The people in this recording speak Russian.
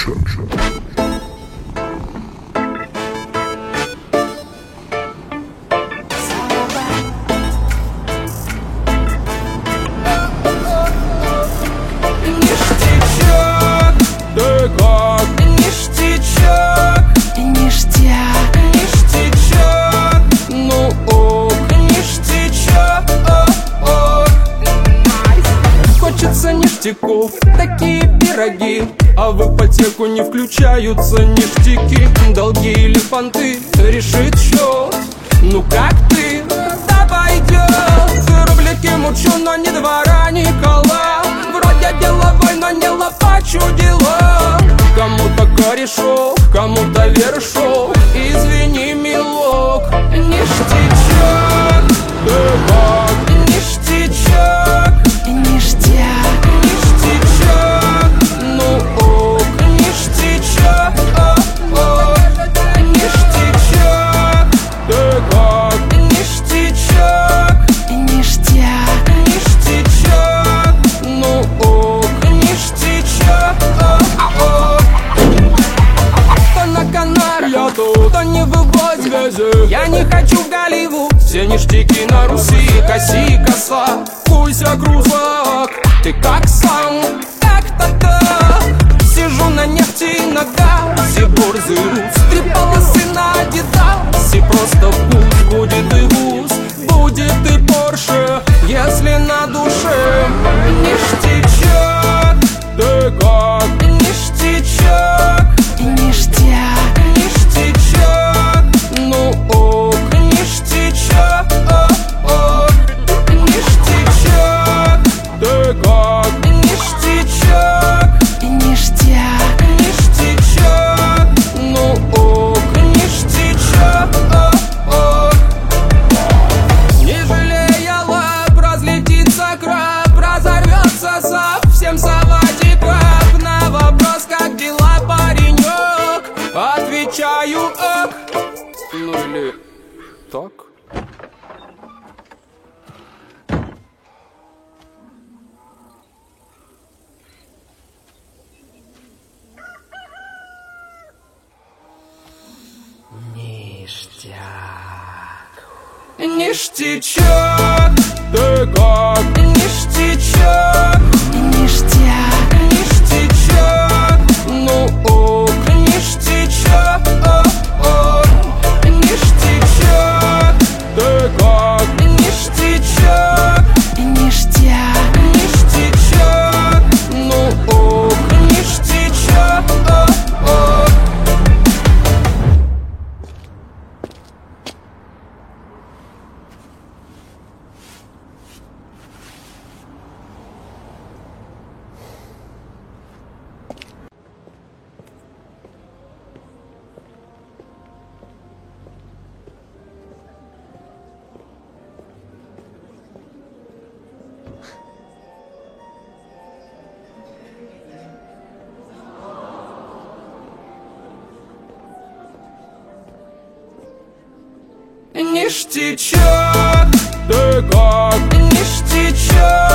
Такие пироги, а в ипотеку не включаются ништяки. Долги или фанты, решит счет. Ну как ты? Да пойдет. Рубляки мучу, но ни двора, ни кола. Вроде деловой, но не лопачу дела. Кому-то корешок, кому-то вершок. Извини, милок, ништячок. Ништячок, ништяк. Ну ок, ништячок, ништячок. Ты как? Ништячок, ништяк. Ништячок, ну ок, ништячок. То на Канарах, я тут, то не выводь газет. Я не хочу в Голливуд. Все ништяки на Руси, коси, коса, куйся, крузак. Ты как сам? Сижу на нефти, на газе, борзый рус. 3 полосы на Адидасе. Просто пусть будет и вуз, будет и Порше, если на душе. Ништячок, ты как? Ништячок, ништяк. Ништячок, ну ок, ништячок. Ништячок, ты как? Ништячок, ништяк. Ништячок, ну ок, ништячок. Не жалея лап, разлетится краб, разорвется совсем салатик раб. На вопрос, как дела, паренек, отвечаю ок. Ну или так. Ништячок, ты как? Ништячок, ништяк. Ништячок, ну ок, ништячок. Ништячок, ты как? Ништячок, ништяк. Ништячок, ну ок, ништячок. Ништячок, ты как? Ништячок.